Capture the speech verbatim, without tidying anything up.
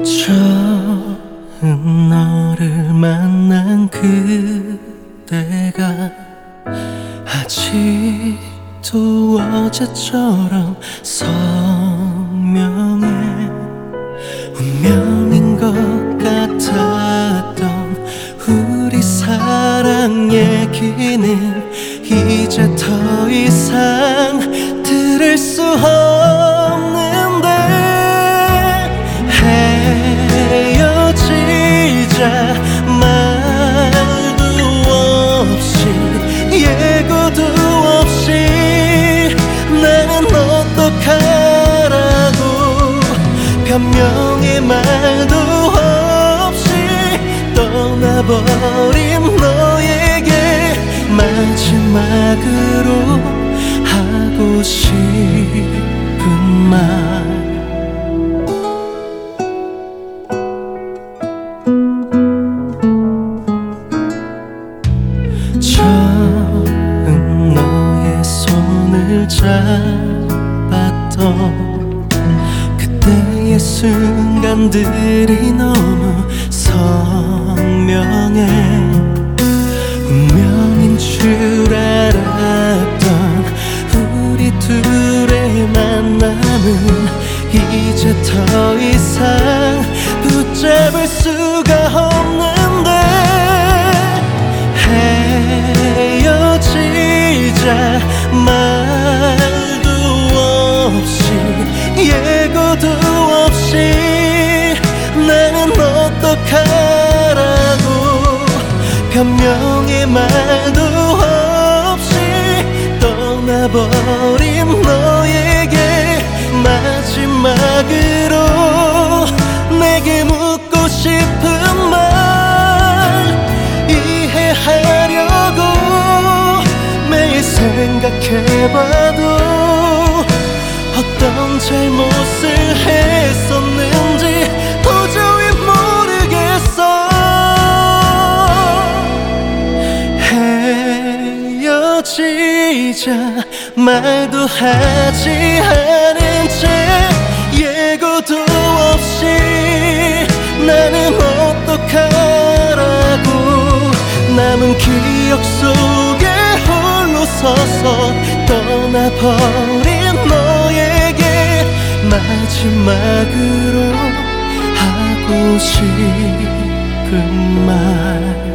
처음 너를 만난 그때가 아직도 어제처럼 선명해. 운명인 것 같았던 우리 사랑 얘기는 이제 더 이상 들을 수 없는데, 헤어지자 말도 없이 예고도 없이 나는 어떡하라고 변명의 말도 없이 떠나버린 너에게 마지막으로 하고 싶은 말. 처음 너의 손을 잡았던 그때의 순간들이 너무 선명해. 운명인 줄 알았던 우리 둘의 만남은 이제 더 이상 붙잡을 수가 없는데, 헤어지자 말도 없이 예고도 없이 나는 어떡하라고 변명의 말도 없이 떠나버린 너에게 마지막으로 내게 묻고 싶은 말. 이해하려고 매일 생각해봐도 어떤 잘못을 했었는지 도저히 모르겠어. 헤어지자 말도 하지 않은 채 예고도 없이 나는 어떡하라고 남은 기억 속에 홀로 서서 떠나버린 너에게 마지막으로 하고 싶은 말.